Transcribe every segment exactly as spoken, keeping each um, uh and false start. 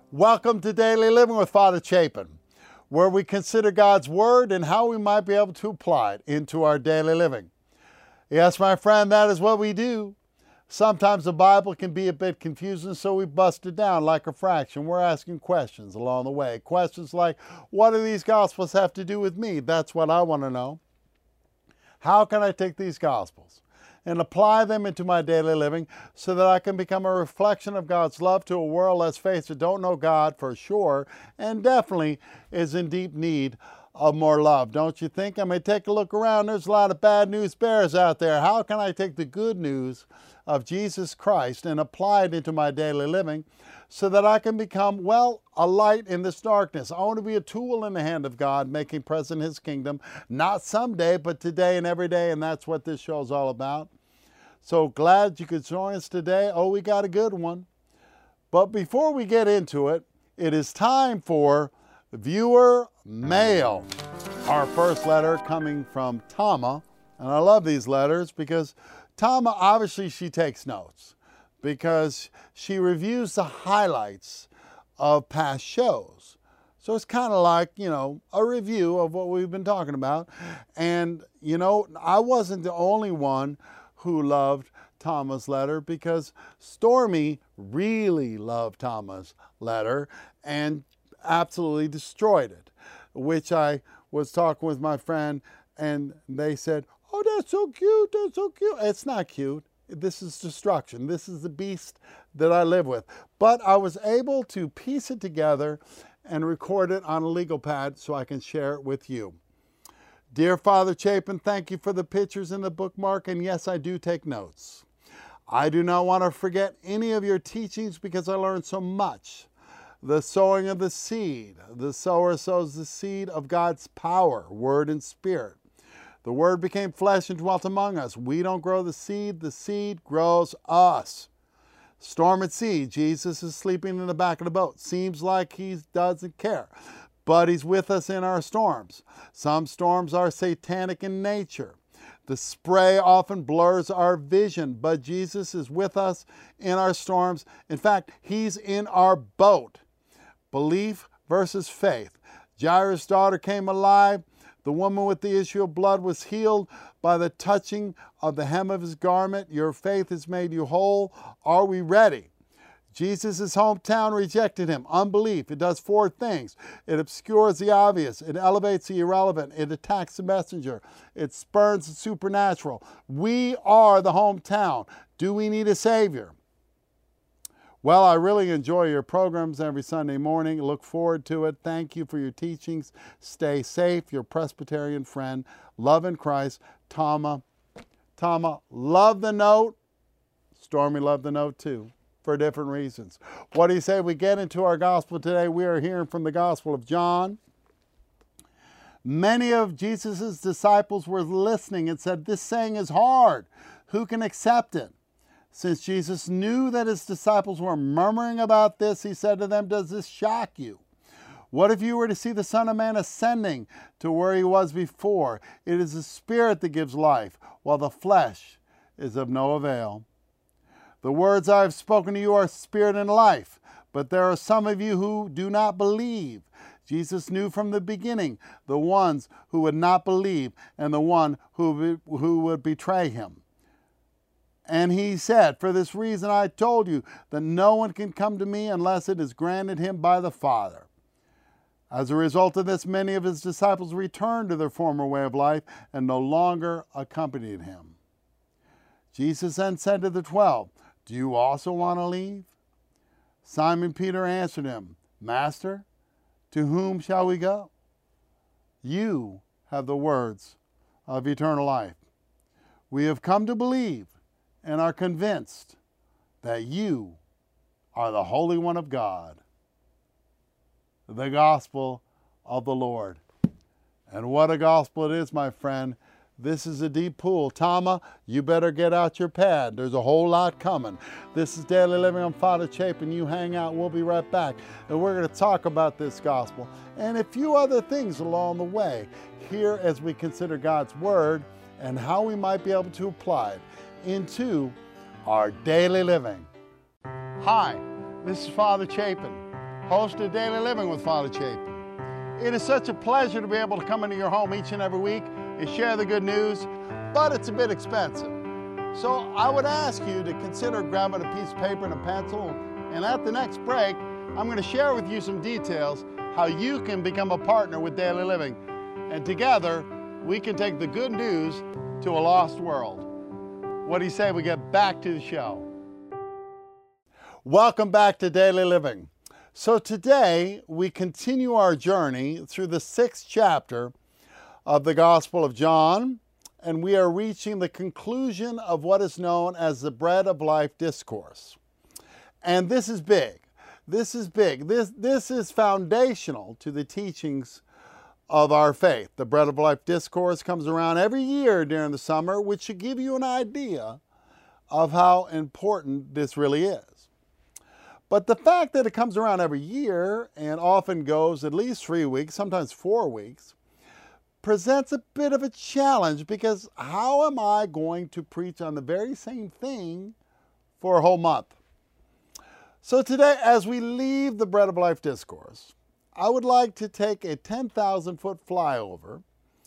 Welcome to Daily Living with Father Chapin, where we consider God's Word and how we might be able to apply it into our daily living. Yes, my friend, that is what we do. Sometimes the Bible can be a bit confusing, so we bust it down like a fraction. We're asking questions along the way. Questions like, what do these Gospels have to do with me? That's what I want to know. How can I take these Gospels and apply them into my daily living so that I can become a reflection of God's love to a world, let's face it, don't know God for sure, and definitely is in deep need of more love, don't you think? I mean, take a look around. There's a lot of bad news bears out there. How can I take the good news of Jesus Christ and apply it into my daily living so that I can become, well, a light in this darkness? I want to be a tool in the hand of God, making present His kingdom, not someday, but today and every day, and that's what this show is all about. So glad you could join us today. Oh, we got a good one. But before we get into it, it is time for viewer mail. Our first letter coming from Tama, and I love these letters because Tama, obviously she takes notes because she reviews the highlights of past shows. So it's kind of like, you know, a review of what we've been talking about. And, you know, I wasn't the only one who loved Tama's letter, because Stormy really loved Tama's letter and absolutely destroyed it, which I was talking with my friend and they said, oh, that's so cute, that's so cute. It's not cute. This is destruction. This is the beast that I live with. But I was able to piece it together and record it on a legal pad so I can share it with you. Dear Father Chapin, thank you for the pictures and the bookmark, and yes, I do take notes. I do not want to forget any of your teachings because I learned so much. The sowing of the seed. The sower sows the seed of God's power, word and spirit. The word became flesh and dwelt among us. We don't grow the seed, the seed grows us. Storm at sea. Jesus is sleeping in the back of the boat. Seems like he doesn't care, but he's with us in our storms. Some storms are satanic in nature. The spray often blurs our vision, but Jesus is with us in our storms. In fact, he's in our boat. Belief versus faith. Jairus' daughter came alive. The woman with the issue of blood was healed by the touching of the hem of his garment. Your faith has made you whole. Are we ready? Jesus' hometown rejected him. Unbelief. It does four things. It obscures the obvious. It elevates the irrelevant. It attacks the messenger. It spurns the supernatural. We are the hometown. Do we need a savior? Well, I really enjoy your programs every Sunday morning. Look forward to it. Thank you for your teachings. Stay safe. Your Presbyterian friend. Love in Christ. Tama. Tama, love the note. Stormy loved the note too, for different reasons. What do you say we get into our gospel today? We are hearing from the Gospel of John. Many of Jesus' disciples were listening and said, this saying is hard. Who can accept it? Since Jesus knew that his disciples were murmuring about this, he said to them, does this shock you? What if you were to see the Son of Man ascending to where he was before? It is the Spirit that gives life, while the flesh is of no avail. The words I have spoken to you are spirit and life, but there are some of you who do not believe. Jesus knew from the beginning the ones who would not believe and the one who, who would betray him. And he said, for this reason I told you that no one can come to me unless it is granted him by the Father. As a result of this, many of his disciples returned to their former way of life and no longer accompanied him. Jesus then said to the twelve, do you also want to leave? Simon Peter answered him, Master, to whom shall we go? You have the words of eternal life. We have come to believe and are convinced that you are the Holy One of God. The gospel of the Lord. And what a gospel it is, my friend. This is a deep pool. Tama, you better get out your pad. There's a whole lot coming. This is Daily Living. I'm Father Chapin. You hang out. We'll be right back. And we're going to talk about this gospel and a few other things along the way here as we consider God's Word and how we might be able to apply it into our daily living. Hi, this is Father Chapin. host of Daily Living with Father Chapin. It is such a pleasure to be able to come into your home each and every week and share the good news, but it's a bit expensive. So I would ask you to consider grabbing a piece of paper and a pencil, and at the next break, I'm going to share with you some details how you can become a partner with Daily Living, and together we can take the good news to a lost world. What do you say we get back to the show? Welcome back to Daily Living. So today we continue our journey through the sixth chapter of the Gospel of John, and we are reaching the conclusion of what is known as the Bread of Life Discourse. And this is big. This is big. This, this is foundational to the teachings of our faith. The Bread of Life Discourse comes around every year during the summer, which should give you an idea of how important this really is. But the fact that it comes around every year and often goes at least three weeks, sometimes four weeks, presents a bit of a challenge, because how am I going to preach on the very same thing for a whole month? So today, as we leave the Bread of Life Discourse, I would like to take a ten thousand foot flyover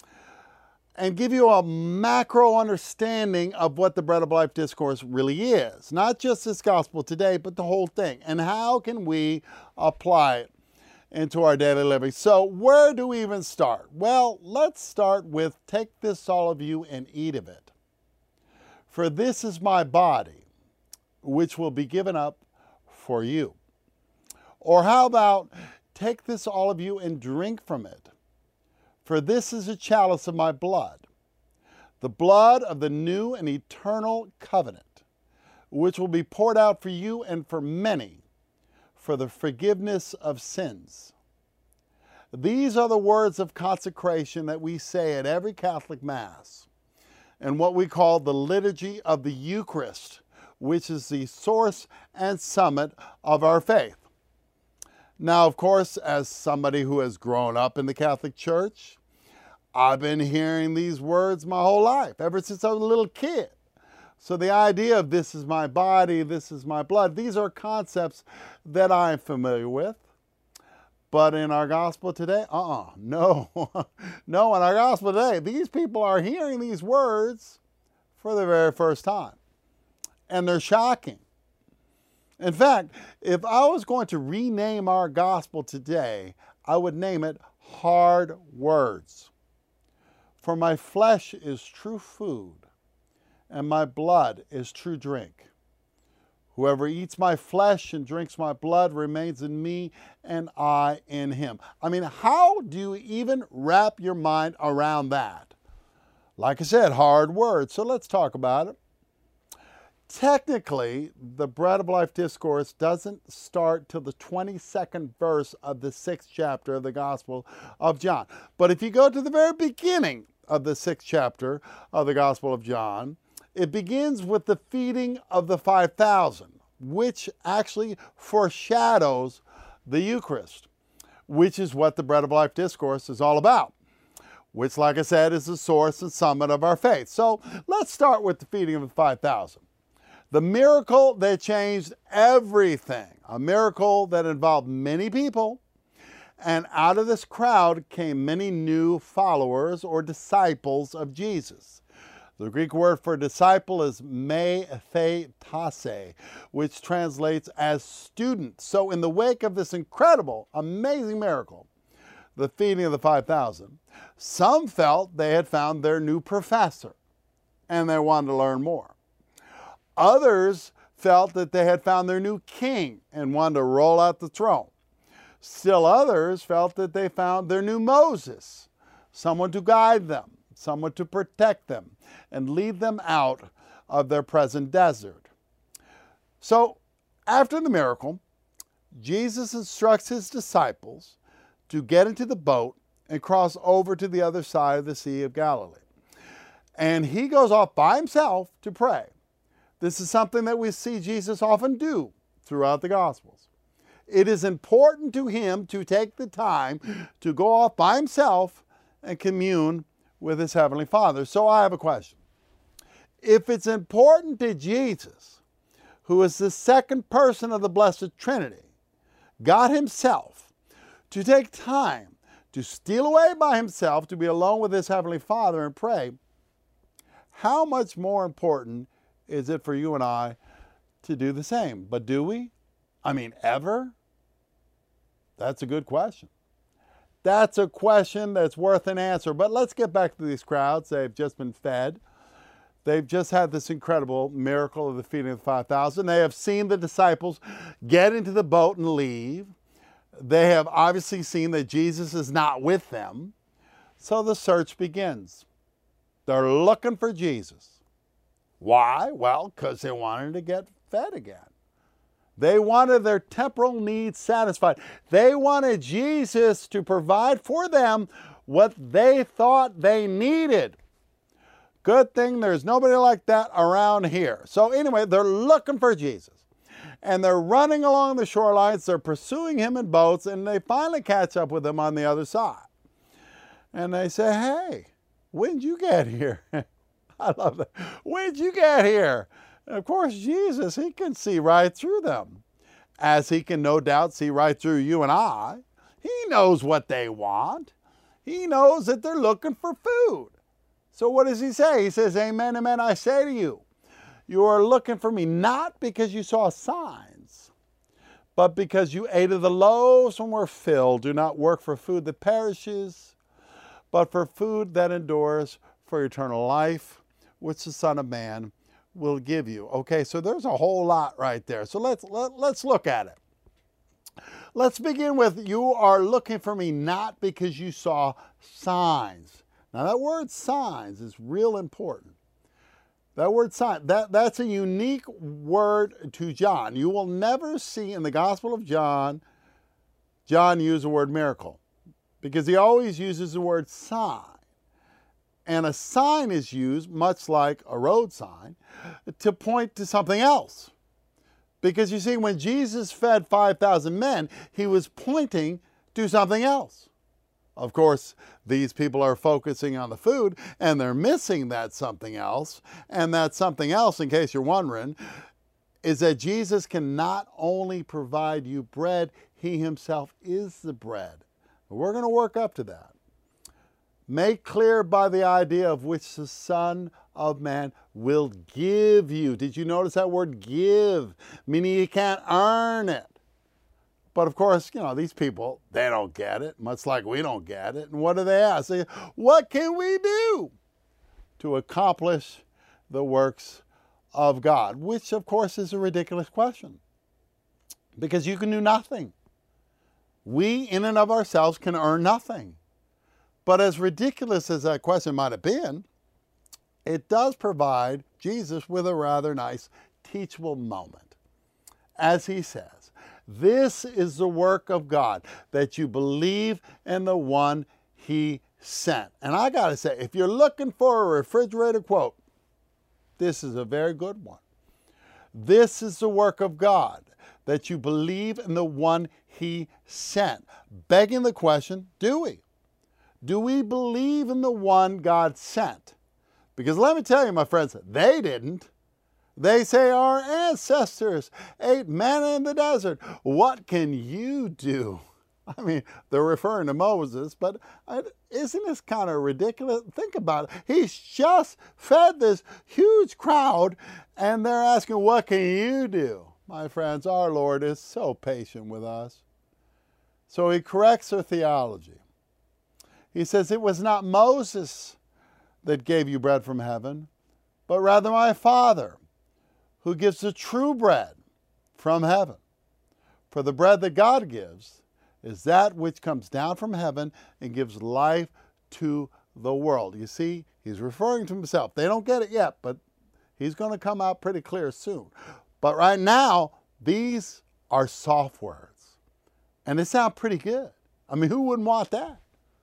and give you a macro understanding of what the Bread of Life Discourse really is. Not just this gospel today, but the whole thing. And how can we apply it into our daily living? So where do we even start? Well, let's start with, take this, all of you, and eat of it. For this is my body, which will be given up for you. Or how about, take this, all of you, and drink from it. For this is a chalice of my blood, the blood of the new and eternal covenant, which will be poured out for you and for many for the forgiveness of sins. These are the words of consecration that we say at every Catholic Mass, and what we call the liturgy of the Eucharist, which is the source and summit of our faith. Now, of course, as somebody who has grown up in the Catholic Church, I've been hearing these words my whole life, ever since I was a little kid. So the idea of this is my body, this is my blood, these are concepts that I'm familiar with. But in our gospel today, uh-uh, no. No, in our gospel today, these people are hearing these words for the very first time. And they're shocking. In fact, if I was going to rename our gospel today, I would name it Hard Words. For my flesh is true food, and my blood is true drink. Whoever eats my flesh and drinks my blood remains in me, and I in him. I mean, how do you even wrap your mind around that? Like I said, hard words. So let's talk about it. Technically, the Bread of Life Discourse doesn't start till the twenty-second verse of the sixth chapter of the Gospel of John. But if you go to the very beginning of the sixth chapter of the Gospel of John, it begins with the feeding of the five thousand, which actually foreshadows the Eucharist, which is what the Bread of Life Discourse is all about, which, like I said, is the source and summit of our faith. So let's start with the feeding of the five thousand. The miracle that changed everything, a miracle that involved many people, and out of this crowd came many new followers or disciples of Jesus. The Greek word for disciple is me the tase, which translates as student. So in the wake of this incredible, amazing miracle, the feeding of the five thousand, some felt they had found their new professor, and they wanted to learn more. Others felt that they had found their new king and wanted to roll out the throne. Still others felt that they found their new Moses, someone to guide them, someone to protect them, and lead them out of their present desert. So, after the miracle, Jesus instructs his disciples to get into the boat and cross over to the other side of the Sea of Galilee. And he goes off by himself to pray. This is something that we see Jesus often do throughout the Gospels. It is important to him to take the time to go off by himself and commune with his Heavenly Father. So I have a question. If it's important to Jesus, who is the second person of the Blessed Trinity, God himself, to take time to steal away by himself to be alone with his heavenly Father and pray, how much more important is it for you and I to do the same? But do we? I mean, ever? That's a good question. That's a question that's worth an answer. But let's get back to these crowds. They've just been fed. They've just had this incredible miracle of the feeding of the five thousand. They have seen the disciples get into the boat and leave. They have obviously seen that Jesus is not with them. So the search begins. They're looking for Jesus. Why? Well, because they wanted to get fed again. They wanted their temporal needs satisfied. They wanted Jesus to provide for them what they thought they needed. Good thing there's nobody like that around here. So anyway, they're looking for Jesus. And they're running along the shorelines. They're pursuing him in boats. And they finally catch up with him on the other side. And they say, hey, when'd you get here? I love that. When'd you get here? And of course, Jesus, he can see right through them, as he can no doubt see right through you and I. He knows what they want. He knows that they're looking for food. So what does he say? He says, amen, amen, I say to you, you are looking for me not because you saw signs, but because you ate of the loaves and were filled. Do not work for food that perishes, but for food that endures for eternal life, which the Son of Man will give you. Okay, so there's a whole lot right there. So let's let, let's look at it. Let's begin with, you are looking for me not because you saw signs. Now that word signs is real important. That word sign, that, that's a unique word to John. You will never see in the Gospel of John, John use the word miracle, because he always uses the word sign. And a sign is used, much like a road sign, to point to something else. Because you see, when Jesus fed five thousand men, he was pointing to something else. Of course, these people are focusing on the food, and they're missing that something else. And that something else, in case you're wondering, is that Jesus can not only provide you bread, he himself is the bread. We're going to work up to that. Made clear by the idea of which the Son of Man will give you. Did you notice that word give? Meaning you can't earn it. But of course, you know, these people, they don't get it, much like we don't get it. And what do they ask? They, what can we do to accomplish the works of God? Which, of course, is a ridiculous question. Because you can do nothing. We, in and of ourselves, can earn nothing. But as ridiculous as that question might have been, it does provide Jesus with a rather nice teachable moment. As he says, this is the work of God, that you believe in the one he sent. And I got to say, if you're looking for a refrigerator quote, this is a very good one. This is the work of God, that you believe in the one he sent. Begging the question, do we? Do we believe in the one God sent? Because let me tell you, my friends, they didn't. They say our ancestors ate manna in the desert. What can you do? I mean, they're referring to Moses, but isn't this kind of ridiculous? Think about it. He's just fed this huge crowd, and they're asking, what can you do? My friends, our Lord is so patient with us. So he corrects their theology. He says, it was not Moses that gave you bread from heaven, but rather my Father, who gives the true bread from heaven. For the bread that God gives is that which comes down from heaven and gives life to the world. You see, he's referring to himself. They don't get it yet, but he's going to come out pretty clear soon. But right now, these are soft words. And they sound pretty good. I mean, who wouldn't want that?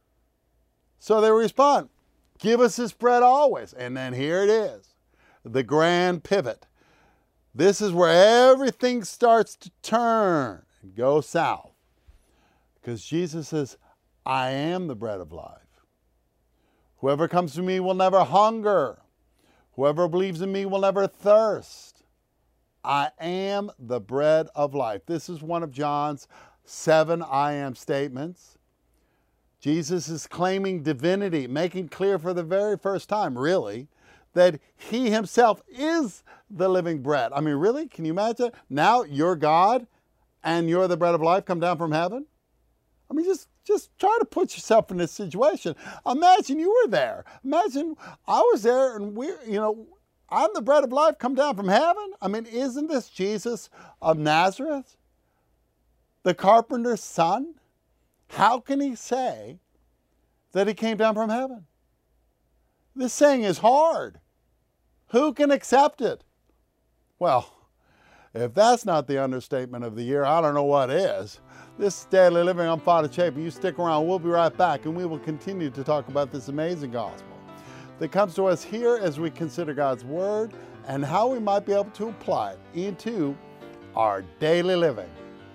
So they respond, give us this bread always. And then here it is, the grand pivot. This is where everything starts to turn and go south. Because Jesus says, I am the bread of life. Whoever comes to me will never hunger. Whoever believes in me will never thirst. I am the bread of life. This is one of John's seven I am statements. Jesus is claiming divinity, making clear for the very first time, really, that he himself is the living bread. I mean, really? Can you imagine? Now you're God and you're the bread of life come down from heaven? I mean, just, just try to put yourself in this situation. Imagine you were there. Imagine I was there and we, you know, I'm the bread of life come down from heaven. I mean, isn't this Jesus of Nazareth, the carpenter's son? How can he say that he came down from heaven? This saying is hard. Who can accept it? Well, if that's not the understatement of the year, I don't know what is. This is Daily Living. I'm Father Chapin. You stick around. We'll be right back, and we will continue to talk about this amazing gospel that comes to us here as we consider God's Word and how we might be able to apply it into our daily living.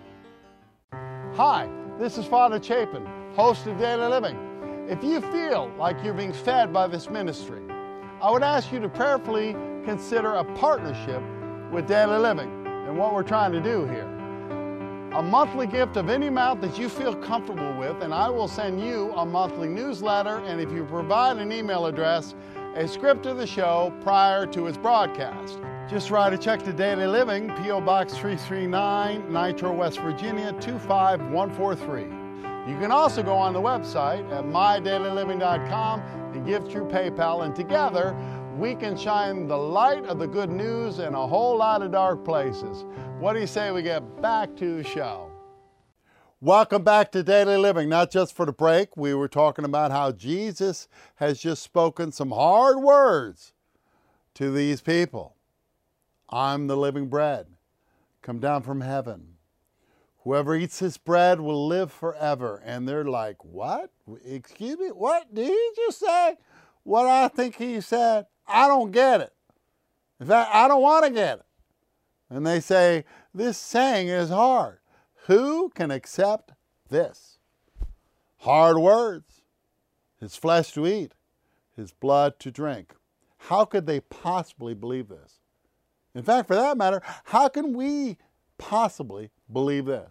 Hi, this is Father Chapin, host of Daily Living. If you feel like you're being fed by this ministry, I would ask you to prayerfully consider a partnership with Daily Living and what we're trying to do here. A monthly gift of any amount that you feel comfortable with, and I will send you a monthly newsletter, and if you provide an email address, a script of the show prior to its broadcast. Just write a check to Daily Living, P O Box three three nine, Nitro, West Virginia, two five one four three. You can also go on the website at my daily living dot com and give through PayPal, and together we can shine the light of the good news in a whole lot of dark places. What do you say we get back to the show? Welcome back to Daily Living. Not just for the break, we were talking about how Jesus has just spoken some hard words to these people. I'm the living bread, come down from heaven. Whoever eats this bread will live forever. And they're like, what? Excuse me? What did he just say? What I think he said? I don't get it. In fact, I don't want to get it. And they say, this saying is hard. Who can accept this? Hard words. His flesh to eat, his blood to drink. How could they possibly believe this? In fact, for that matter, how can we possibly believe this?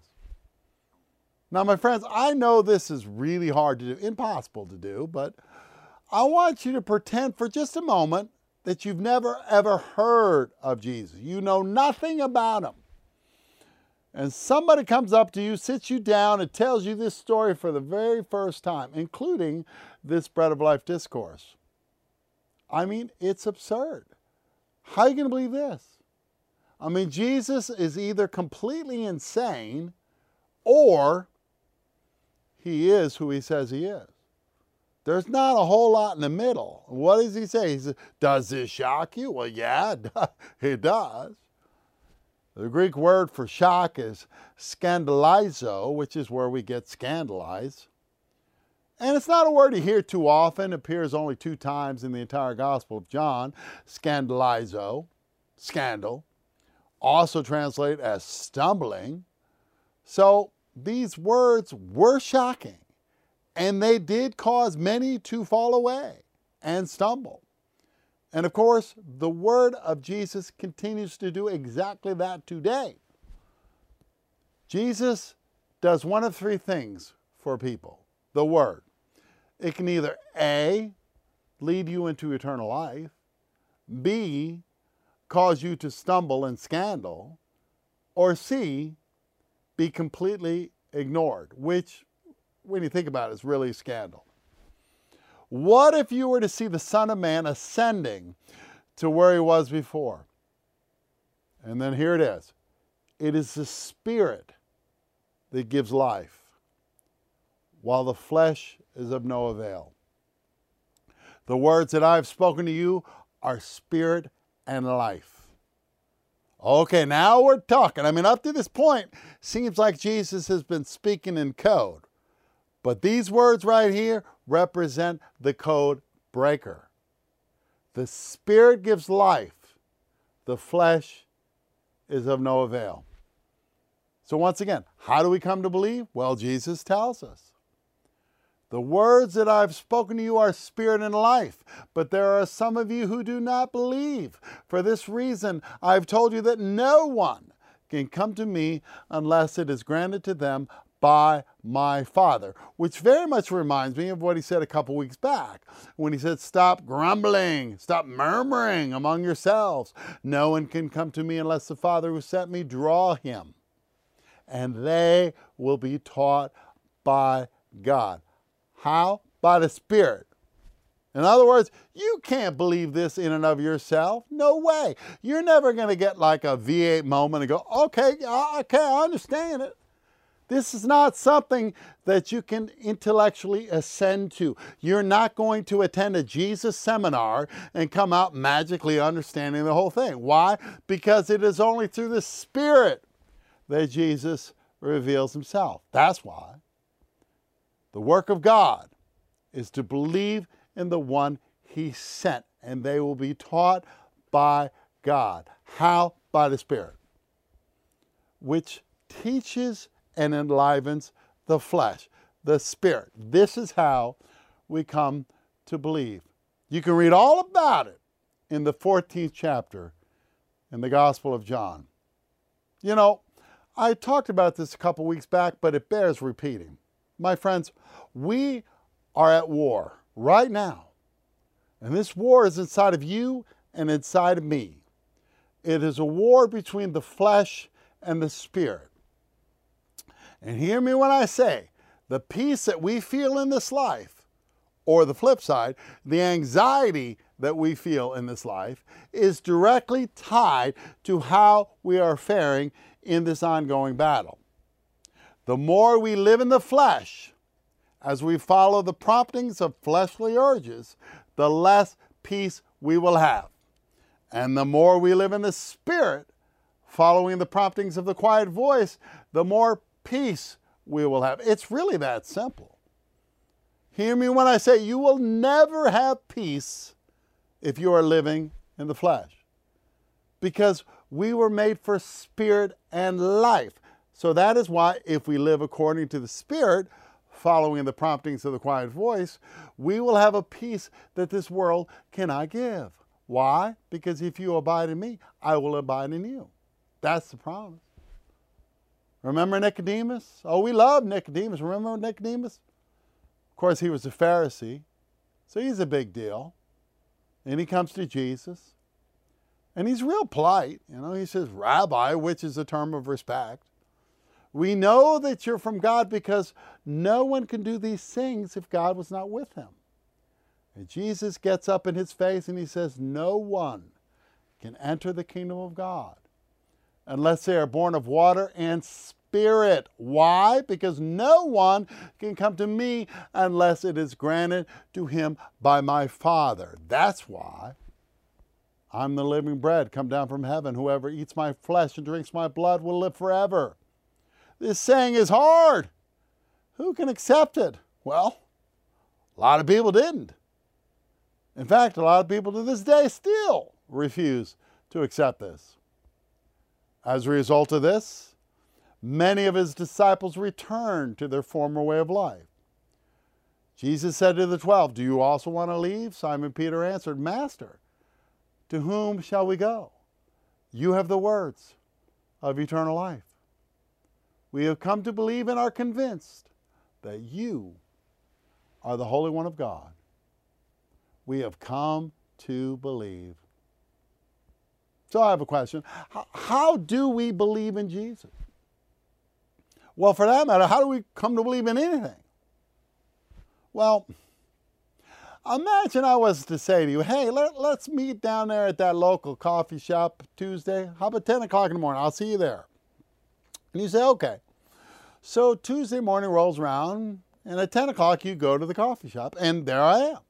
Now, my friends, I know this is really hard to do, impossible to do, but I want you to pretend for just a moment that you've never ever heard of Jesus. You know nothing about him. And somebody comes up to you, sits you down, and tells you this story for the very first time, including this Bread of Life discourse. I mean, it's absurd. How are you going to believe this? I mean, Jesus is either completely insane or he is who he says he is. There's not a whole lot in the middle. What does he say? He says, does this shock you? Well, yeah, it does. The Greek word for shock is scandalizo, which is where we get scandalize. And it's not a word you hear too often. It appears only two times in the entire Gospel of John. Scandalizo, scandal, also translated as stumbling. So these words were shocking. And they did cause many to fall away and stumble. And of course, the word of Jesus continues to do exactly that today. Jesus does one of three things for people. The word. It can either A, lead you into eternal life, B, cause you to stumble and scandal, or C, be completely ignored, which, when you think about it, is really a scandal. What if you were to see the Son of Man ascending to where he was before? And then here it is. It is the Spirit that gives life, while the flesh is of no avail. The words that I have spoken to you are spirit and life. Okay, now we're talking. I mean, up to this point, seems like Jesus has been speaking in code. But these words right here represent the code breaker. The Spirit gives life. The flesh is of no avail. So once again, how do we come to believe? Well, Jesus tells us. The words that I've spoken to you are spirit and life, but there are some of you who do not believe. For this reason, I've told you that no one can come to me unless it is granted to them by my Father, which very much reminds me of what he said a couple weeks back when he said, stop grumbling, stop murmuring among yourselves. No one can come to me unless the Father who sent me draw him, and they will be taught by God. How? By the Spirit. In other words, you can't believe this in and of yourself. No way. You're never going to get like a V eight moment and go, okay, okay, I understand it. This is not something that you can intellectually ascend to. You're not going to attend a Jesus seminar and come out magically understanding the whole thing. Why? Because it is only through the Spirit that Jesus reveals himself. That's why. The work of God is to believe in the one he sent, and they will be taught by God. How? By the Spirit, which teaches and enlivens the flesh, the Spirit. This is how we come to believe. You can read all about it in the fourteenth chapter in the Gospel of John. You know, I talked about this a couple weeks back, but it bears repeating. My friends, we are at war right now. And this war is inside of you and inside of me. It is a war between the flesh and the Spirit. And hear me when I say, the peace that we feel in this life, or the flip side, the anxiety that we feel in this life, is directly tied to how we are faring in this ongoing battle. The more we live in the flesh, as we follow the promptings of fleshly urges, the less peace we will have. And the more we live in the Spirit, following the promptings of the quiet voice, the more peace we will have. It's really that simple. Hear me when I say you will never have peace if you are living in the flesh. Because we were made for spirit and life. So that is why if we live according to the Spirit, following the promptings of the quiet voice, we will have a peace that this world cannot give. Why? Because if you abide in me, I will abide in you. That's the promise. Remember Nicodemus? Oh, we love Nicodemus. Remember Nicodemus? Of course, he was a Pharisee, so he's a big deal. And he comes to Jesus, and he's real polite. You know, he says, Rabbi, which is a term of respect. We know that you're from God because no one can do these things if God was not with him. And Jesus gets up in his face and he says, no one can enter the kingdom of God unless they are born of water and Spirit. Why? Because no one can come to me unless it is granted to him by my Father. That's why I'm the living bread come down from heaven. Whoever eats my flesh and drinks my blood will live forever. This saying is hard. Who can accept it? Well, a lot of people didn't. In fact, a lot of people to this day still refuse to accept this. As a result of this, many of his disciples returned to their former way of life. Jesus said to the twelve, do you also want to leave? Simon Peter answered, Master, to whom shall we go? You have the words of eternal life. We have come to believe and are convinced that you are the Holy One of God. We have come to believe. So I have a question. How, how do we believe in Jesus? Well, for that matter, how do we come to believe in anything? Well, imagine I was to say to you, hey, let, let's meet down there at that local coffee shop Tuesday. How about ten o'clock in the morning? I'll see you there. And you say, okay. So Tuesday morning rolls around, and at ten o'clock you go to the coffee shop, and there I am.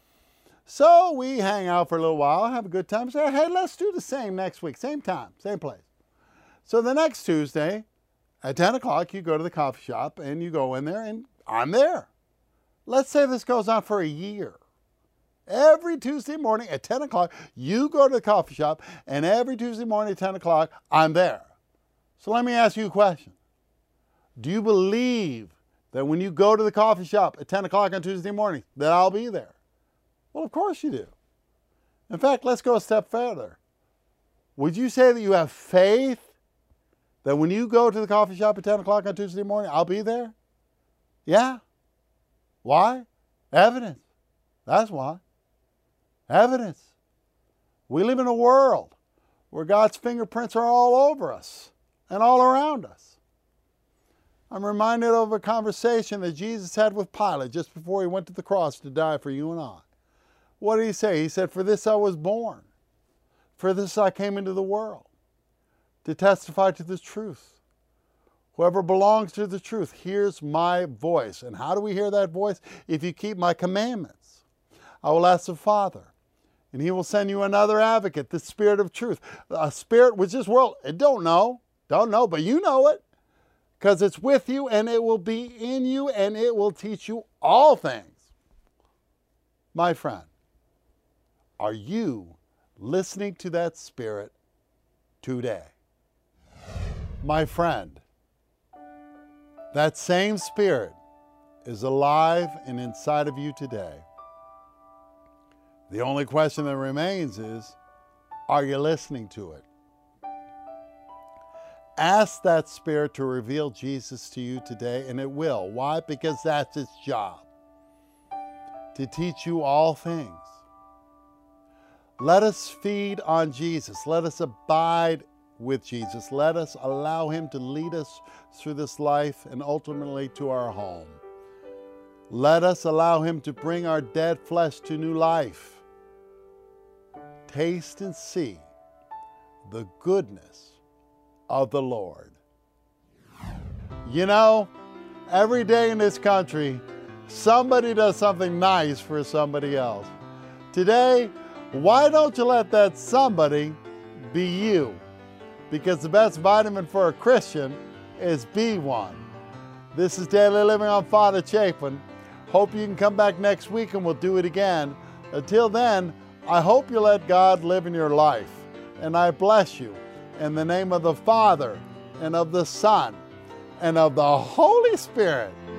So we hang out for a little while, have a good time, say, hey, let's do the same next week, same time, same place. So the next Tuesday, at ten o'clock, you go to the coffee shop, and you go in there, and I'm there. Let's say this goes on for a year. Every Tuesday morning at ten o'clock, you go to the coffee shop, and every Tuesday morning at ten o'clock, I'm there. So let me ask you a question. Do you believe that when you go to the coffee shop at ten o'clock on Tuesday morning, that I'll be there? Well, of course you do. In fact, let's go a step further. Would you say that you have faith that when you go to the coffee shop at ten o'clock on Tuesday morning, I'll be there? Yeah. Why? Evidence. That's why. Evidence. We live in a world where God's fingerprints are all over us and all around us. I'm reminded of a conversation that Jesus had with Pilate just before he went to the cross to die for you and I. What did he say? He said, "For this I was born. For this I came into the world, to testify to the truth. Whoever belongs to the truth hears my voice." And how do we hear that voice? If you keep my commandments. I will ask the Father, and he will send you another advocate, the Spirit of truth. A spirit which this world, it don't know, don't know, but you know it. Because it's with you and it will be in you and it will teach you all things. My friend, are you listening to that Spirit today? My friend, that same Spirit is alive and inside of you today. The only question that remains is, are you listening to it? Ask that Spirit to reveal Jesus to you today, and it will. Why? Because that's its job, to teach you all things. Let us feed on Jesus. Let us abide with Jesus. Let us allow him to lead us through this life and ultimately to our home. Let us allow him to bring our dead flesh to new life. Taste and see the goodness of the Lord. You know, every day in this country, somebody does something nice for somebody else. Today, why don't you let that somebody be you? Because the best vitamin for a Christian is B one. This is Daily Living on Father Chapin. Hope you can come back next week and we'll do it again. Until then, I hope you let God live in your life. And I bless you. In the name of the Father, and of the Son, and of the Holy Spirit.